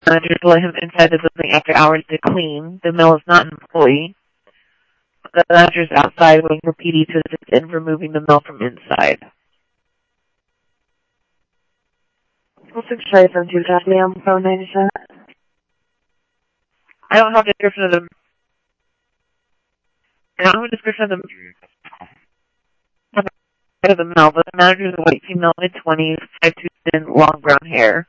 Managers let him inside the building after hours to clean. The male is not an employee. The manager is outside waiting for PD to assist in removing the male from inside. 652 copy on phone 97. I don't have a description of the male, but the manager is a white female, mid-20s, 5'2", thin, long brown hair.